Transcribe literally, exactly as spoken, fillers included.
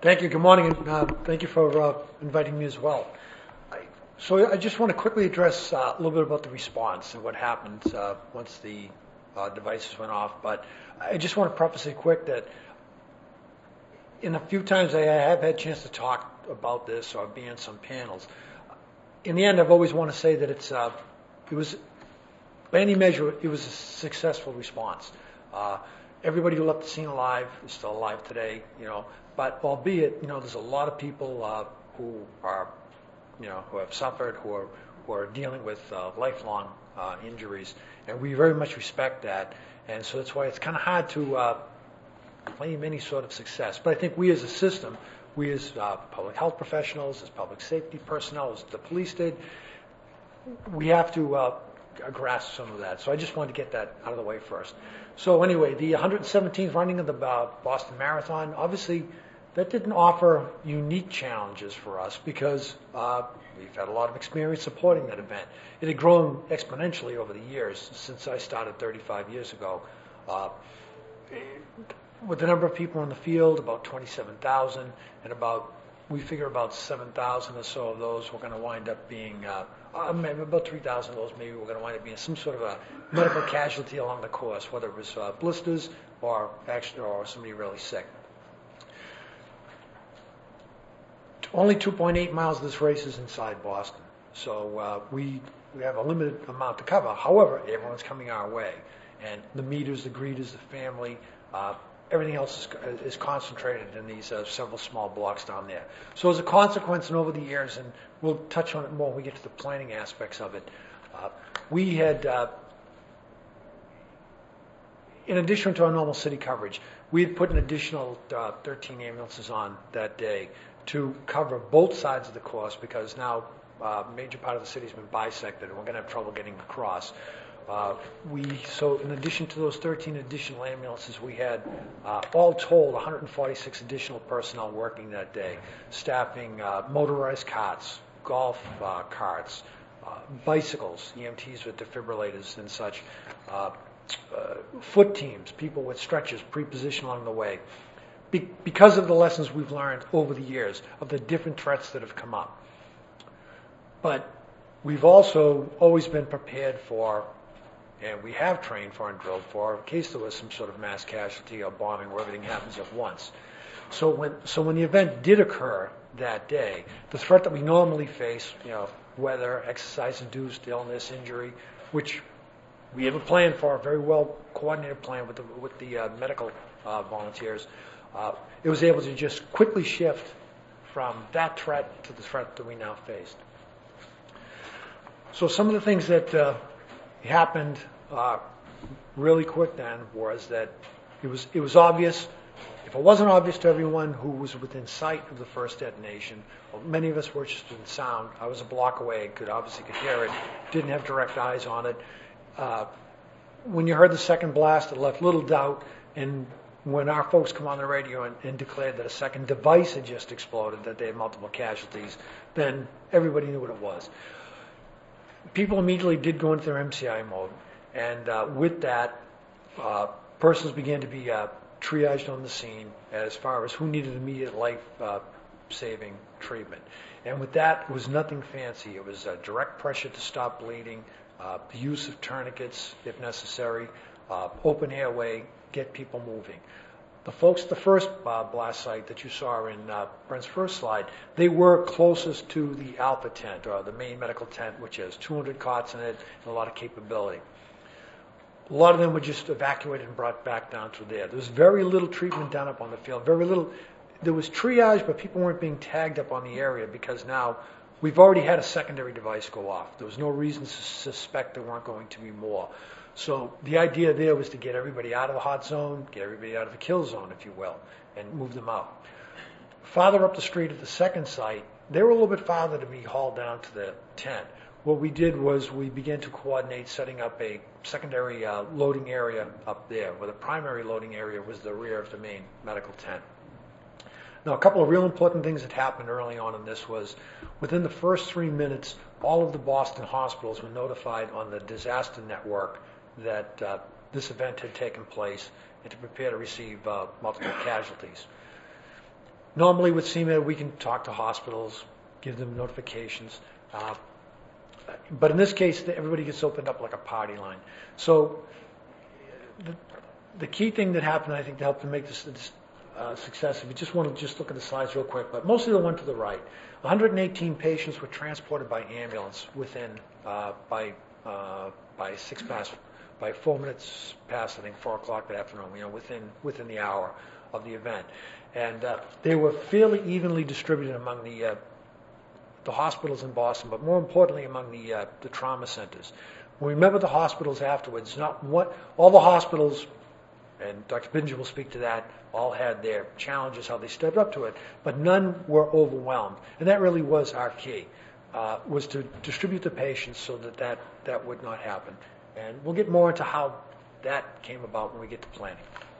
Thank you. Good morning, and uh, thank you for uh, inviting me as well. I, so I just want to quickly address uh, a little bit about the response and what happened uh, once the uh, devices went off. But I just want to preface it quick that in a few times I have had a chance to talk about this or be on some panels. In the end, I've always want to say that it's uh, it was, by any measure, it was a successful response. Uh, everybody who left the scene alive is still alive today, you know. But albeit, you know, there's a lot of people uh, who are, you know, who have suffered, who are who are dealing with uh, lifelong uh, injuries, and we very much respect that. And so that's why it's kind of hard to uh, claim any sort of success. But I think we as a system, we as uh, public health professionals, as public safety personnel, as the police did, we have to uh, grasp some of that. So I just wanted to get that out of the way first. So anyway, the one hundred seventeenth running of the uh, Boston Marathon, obviously that didn't offer unique challenges for us because uh, we've had a lot of experience supporting that event. It had grown exponentially over the years since I started thirty-five years ago. Uh, with the number of people in the field, about twenty-seven thousand, and about, we figure about seven thousand or so of those were going to wind up being, uh, uh, maybe about three thousand of those maybe were going to wind up being some sort of a medical casualty along the course, whether it was uh, blisters or actually, or somebody really sick. Only two point eight miles of this race is inside Boston, so uh, we we have a limited amount to cover. However, everyone's coming our way, and the meeters, the greeters, the family, uh, everything else is, is concentrated in these uh, several small blocks down there. So as a consequence, and over the years, and we'll touch on it more when we get to the planning aspects of it, uh, we had, uh, in addition to our normal city coverage, we had put an additional uh, thirteen ambulances on that day to cover both sides of the course because now uh, a major part of the city has been bisected and we're going to have trouble getting across. Uh, we so in addition to those thirteen additional ambulances, we had uh, all told one hundred forty-six additional personnel working that day, staffing uh, motorized carts, golf uh, carts, uh, bicycles, E M Ts with defibrillators and such, uh, uh, foot teams, people with stretchers pre-positioned along the way. Be- because of the lessons we've learned over the years of the different threats that have come up. But we've also always been prepared for, and we have trained for and drilled for, in case there was some sort of mass casualty or bombing where everything happens at once. So when so when the event did occur that day, the threat that we normally face, you know, weather, exercise-induced illness, injury, which we have a plan for, a very well coordinated plan with the with the uh, medical uh, volunteers, uh, it was able to just quickly shift from that threat to the threat that we now faced. So some of the things that uh, happened uh, really quick then was that it was it was obvious. If it wasn't obvious to everyone who was within sight of the first detonation, well, many of us were just in sound. I was a block away, could obviously could hear it, didn't have direct eyes on it. Uh, when you heard the second blast, it left little doubt. And when our folks come on the radio and, and declared that a second device had just exploded, that they had multiple casualties, then everybody knew what it was. People immediately did go into their M C I mode, and uh, with that, uh, persons began to be uh, triaged on the scene as far as who needed immediate life-saving uh, treatment. And with that, it was nothing fancy. It was uh, direct pressure to stop bleeding, uh, the use of tourniquets if necessary, uh, open airway, get people moving. The folks at the first uh, blast site that you saw in uh, Brent's first slide, they were closest to the Alpha tent, or the main medical tent, which has two hundred cots in it and a lot of capability. A lot of them were just evacuated and brought back down to there. There was very little treatment done up on the field. Very little. There was triage, but people weren't being tagged up on the area because now we've already had a secondary device go off. There was no reason to suspect there weren't going to be more. So the idea there was to get everybody out of the hot zone, get everybody out of the kill zone, if you will, and move them out. Farther up the street at the second site, they were a little bit farther to be hauled down to the tent. What we did was we began to coordinate setting up a secondary uh, loading area up there, where the primary loading area was the rear of the main medical tent. Now, a couple of real important things that happened early on in this was within the first three minutes, all of the Boston hospitals were notified on the disaster network that uh, this event had taken place and to prepare to receive uh, multiple casualties. Normally with C M E D, we can talk to hospitals, give them notifications. Uh, but in this case, everybody gets opened up like a party line. So the, the key thing that happened, I think, to help to make this, this uh, success, if you just want to just look at the slides real quick, but mostly the one to the right. one hundred eighteen patients were transported by ambulance within, uh, by, uh, by six past, by four minutes past, I think, four o'clock that afternoon, you know, within, within the hour of the event. And uh, they were fairly evenly distributed among the uh, the hospitals in Boston, but more importantly among the uh, the trauma centers. When we met with the hospitals afterwards, not what all the hospitals, and Doctor Pinger will speak to that, all had their challenges, how they stepped up to it, but none were overwhelmed. And that really was our key, uh, was to distribute the patients so that, that that would not happen. And we'll get more into how that came about when we get to planning.